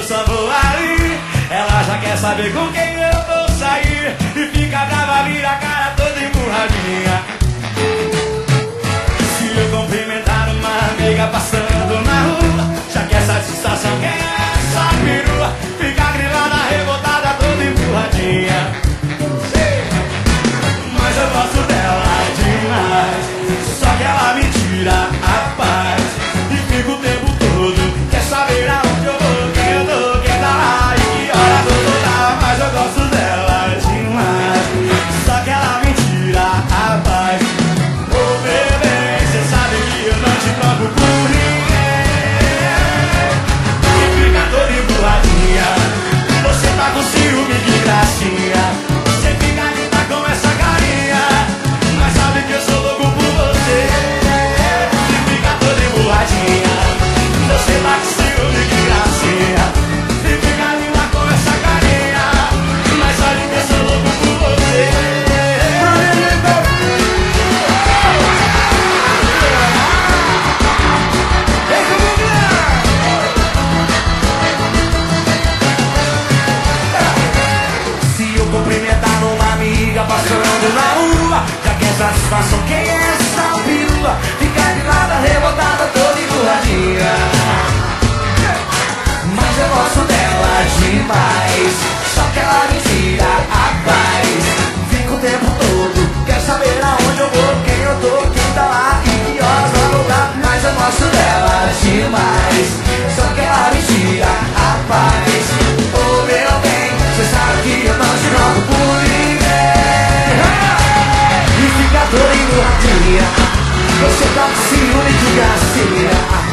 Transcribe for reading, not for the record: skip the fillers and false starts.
eu só vou ali. Ela já quer saber com quem eu vou sair e fica brava, vira a cara toda emburradinha. Se eu cumprimentar uma amiga passando na rua, já quer satisfação, quem é essa perua? Fica grilada, revoltada, toda emburradinha. Mas eu gosto dela demais, só que ela me tira a paz e fica o tempo todo, quer saber aonde eu vou, quem eu tô, quem tá lá e que hora eu tô lá. Mas eu gosto dela demais, só que ela me tira a paz. Ô bebê, cê sabe que eu não te troco por ninguém. E fica toda emburradinha, você tá com ciúme de gracinha. Você fica linda com essa carinha, mas sabe que eu sou louco por você. E fica toda emburradinha, você tá com ciúme de gracinha. E fica linda com essa carinha, mas sabe que eu sou louco por você. Se eu cumprimentar uma amiga passando na rua, já quer satisfação, quem é essa perua? Fica de nada, revoltada, toda emburradinha. Mas eu gosto dela demais, só que ela me tira a paz. Fica o tempo todo, quer saber aonde eu vou, quem eu tô, quem tá lá e que horas vai voltar. Mas eu gosto dela demais, só que ela me tira a paz. Ô meu bem, cê sabe que eu não te troco por ninguém. E fica toda emburradinha, você tá com ciúme de gracinha.